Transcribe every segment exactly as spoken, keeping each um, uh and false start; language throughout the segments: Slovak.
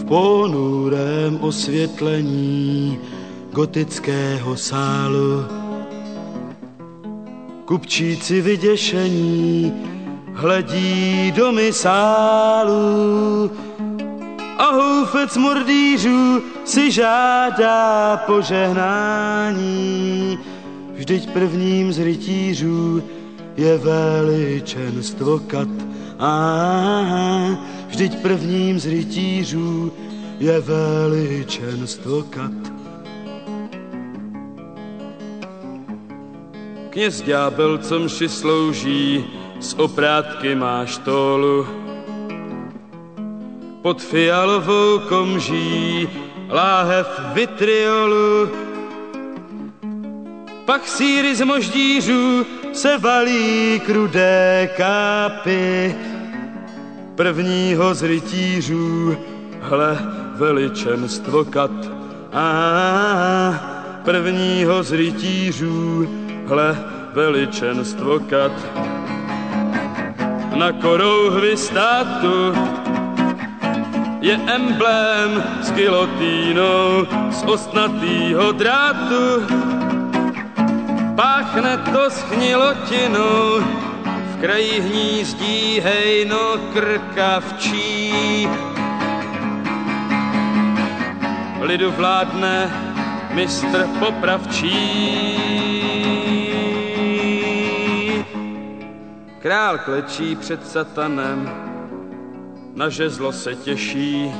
ponurém osvětlení gotického sálu. Kupčíci vyděšení hledí do misálu a houfec mordýřů si žádá požehnání. Vždyť prvním z rytířů je veličenstvo kat. A vždyť prvním z rytířů je veličenstvo kat. Kněz ďábel, co mši slouží, z oprátky má štólu. Pod fialovou komží láhev vitriolu. Pak sýry z moždířů se valí k rudé kápy. Prvního z rytířů, hle, veličenstvo kat. A prvního z rytířů, hle, veličenstvo kat. Na korouhvi státu je emblém s gilotínou z ostnatýho drátu. Páchne to schnilotinou, v kraji hnízdí hejno krkavčí. Lidu vládne mistr popravčí. Král klečí před satanem, na žezlo se těší.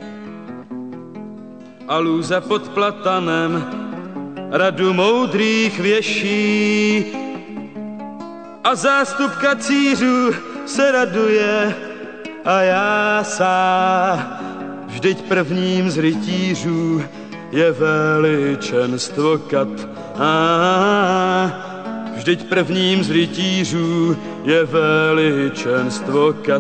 A lůza pod platanem radu moudrých věší. A zástup kacířů se raduje a jásá. Vždyť prvním z rytířů je veličenstvo kat. A vždyť prvním z rytířů je veličenstvo kat.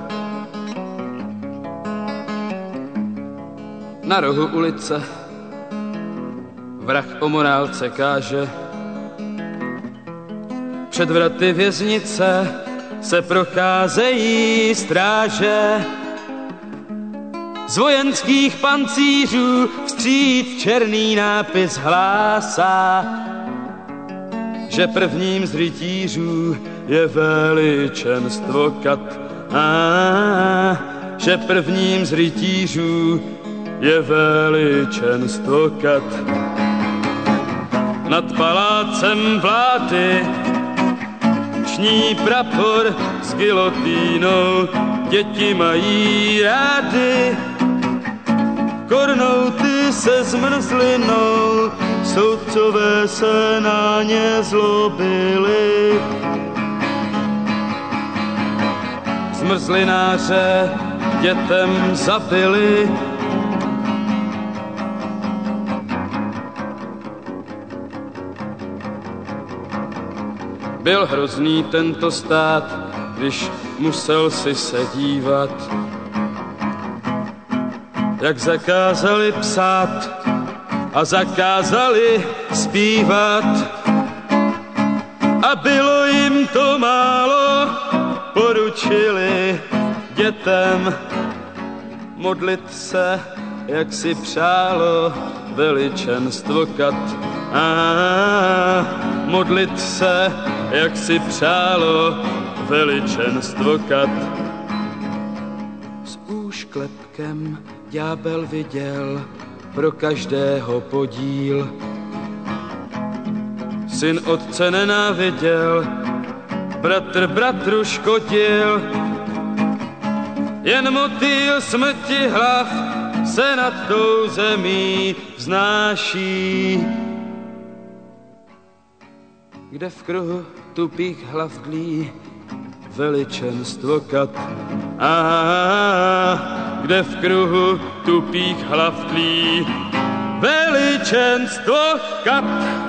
Na rohu ulice vrah o morálce káže. Před vraty věznice se procházejí stráže. Z vojenských pancířů vstříc černý nápis hlásá, že prvním z rytířů je veličenstvo kat. A že prvním z rytířů je veličenstvo kat. Nad palácem vlády ční prapor s gilotínou, děti mají rády. Kornouty se zmrzlinou, soudcové se na ně zlobili. Zmrzlináře dětem zabili. Byl hrozný tento stát, když musel si se dívat, jak zakázali psát a zakázali zpívat. A bylo jim to málo, poručili dětem modlit se, jak si přálo veličenstvo kat. A modlit se, jak si přálo veličenstvo kat. S úšklepkem ďábel viděl pro každého podíl. Syn otce nenáviděl, bratr bratru škodil. Jen motýl smrti hlav se nad tou zemí vznáší. Kde v kruhu tupých hlav dlí veličenstvo kat. A kde v kruhu tupých hlav tlí veličenstvo kat.